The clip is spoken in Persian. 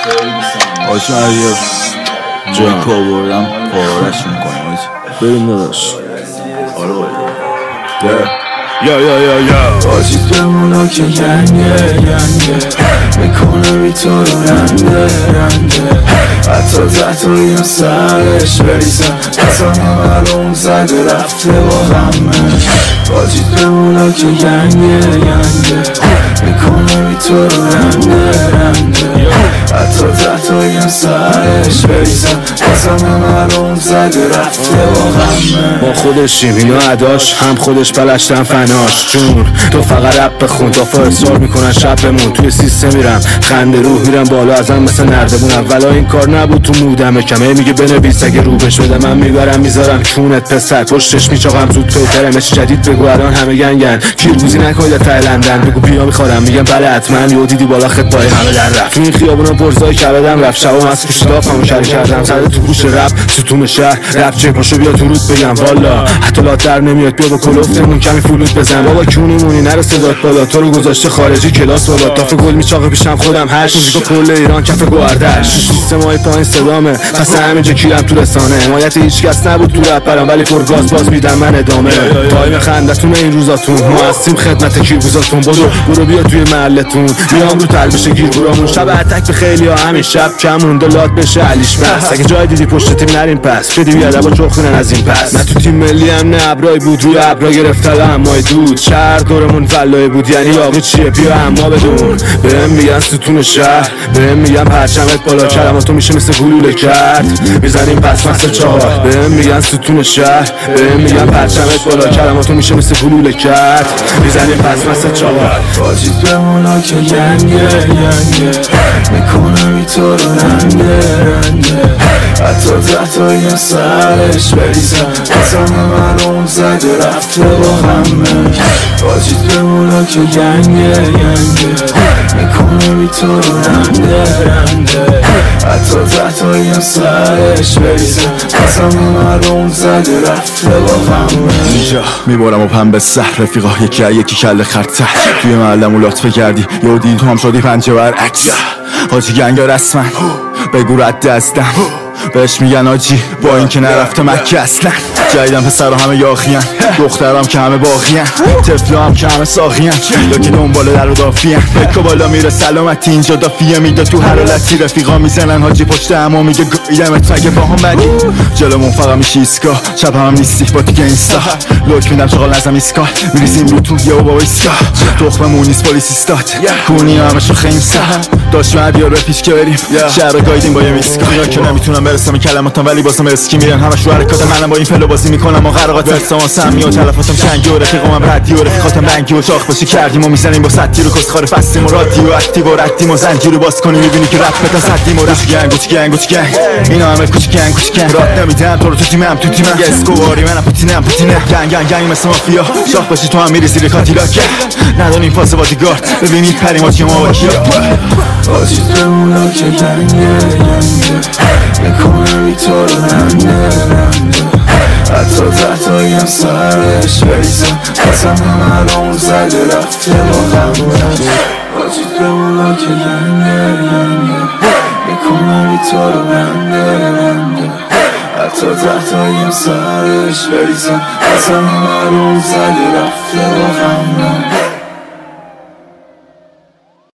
آجا اگه جای کار بردم پارش میکنم آجا بریم نداشت. آره باید آجی بمونا که ینگه میکنه بی تو رو رنده حتی تحتویم سرش بریزم اصلا معلوم زده رفته با همه. آجی بمونا که ینگه میکنه بی تو رو رنده حتی تحتویم سرش بریزم اصلا معلوم زده رفته با همه. با خودشیم اینا عداش هم خودش پلشتن فناش جون تو فقط رپ بخون تا اصرار میکنن شب بمون توی سیستم میرم خنده روح میرم بالا ازم مثل نردبون. اولا این کار نبود تو مودم کمه میگه بنویس اگه رو بش بده من میبرم میذارم کونت پسر پشتش میچاقم زود فیترم چی جدید بگو الان همه گنگن کیرگوزی نکنید تا لندن بگو بیا میخورم میگم بله حتما یهو دیدی بالا خط پای همه در رفت تو این خیابونا پرزای کبدم رفت شبام از پوش دافمو شری کردم سر تو گوش رپ ستون شهر رپ چه پاشو بیا تو رود بگم والا حتی لات در نمیاد بیا با کلوفتمون کمی فلوت بزن بابا کونیمونی نره صدات بالا تو رو گذاشته خارجی کلاس بالا تاف گل میچاقه پیشم خودم هشت موزیکا کل ایران کف گوردش 6 ماه پایین صدامه پس همینجا کیرم تو رسانه حمایت هیچکس نبود تو رپرم ولی پر گاز باز میدم من ادامه تایم خندتون این روزاتون ما هستیم خدمت کیرگوزاتون برو بیا توی محلتون میام رو تل بشه گیرگورامون شب اتک به خیلی ها همین شب کم مونده لات بشه علیش بس اگه جای دیدی پشت تیم نریم پس بدی بیا ادبا چخونن از این پس نه تو تیم ملی هم نه ابرای بود روی ابرا گرفتل همای دود شهر دورمون فلای بود یعنی یاقی چیه بیا اما بدون بهم میگن ستون شهر بهم میگن پرچمت بالا کلماتو میشه مثل گلوله کرد میزنیم پس مثل چهار بهم میگن ستون شهر بهم میگن پرچمت بالا کلماتو میشه مثل گلوله کرد میزنیم پس مثل چهار. آجی بمونا که ینگه میکنه بی تو رو رنده حتی تحتویم سرش بریزم اصلا معلوم زده رفته با همه. آجی بمونا که ینگه میکنه بی تو رو رنده حتی تحتویم سرش بریزم اصلا معلوم زده رفته با همه. اینجا میبارم و پن به سر رفیقا یکی کل خرته توی معلم لطفه کردی یه دید تو هم شدی پنجه برعکس حاجی گنگا رسمن بگو رد دستم بهش میگن آجی با این که نرفته مکه اصلا جایدم پسر همه یاخیان دخترام که همه باقیان طفلا هم که همه ساقیان یا که دنبال در و دافیان بکا بالا میره سلامتی اینجا دافیه میده تو هر حالتی رفیقا میزنن حاجی پشت همو میگه گویدمت مگه با هم بدی جلومون فقط میشه ایسکا شب هم نیستی با دیگه اینستا لوک میدم شغال نزم ایسکا میریزیم رو تو یه با ایسکا تخممون نیست پلیسیستات کونی همه شو خیم سا داشت بعد یا رپیش که بریم شهر گایدیم با یه میسکا اینا که نمیتونم برسم این کلماتم ولی بازم اسکی میرن همش رو حرکات منم با این فلو بازی میکنم و قراقات فرستام سمی و تلفاتم چنگی و رفیقام ردی و رفیقاتم رنگی و چاق باشی کردیم و میزنیم با سطی رو کسخار فستیم و رادی و اکتیو و ردیم و زنجی رو باز کنی میبینی که رپ بتن سدیم و روش گنگ اینا همه کوچیکن راد نمیدن تو رو تو تیمم یه اسکواری منم پوتینم گنگ مثل مافیا شاخ باشی تو هم میری زیر کاتیلاک ندانیم پاس بادیگارد ببینید پریماتی ما با کیا. آجی بمونا که ینگه میکنه بی تو رو رنده حتی تحتویم سرش بریزم اصلا معلوم زده رفته با همه. آجی بمونا که ینگه میکنه بی تو رو رنده حتی تحتویم سرش بریزم اصلا معلوم زده رفته با همه.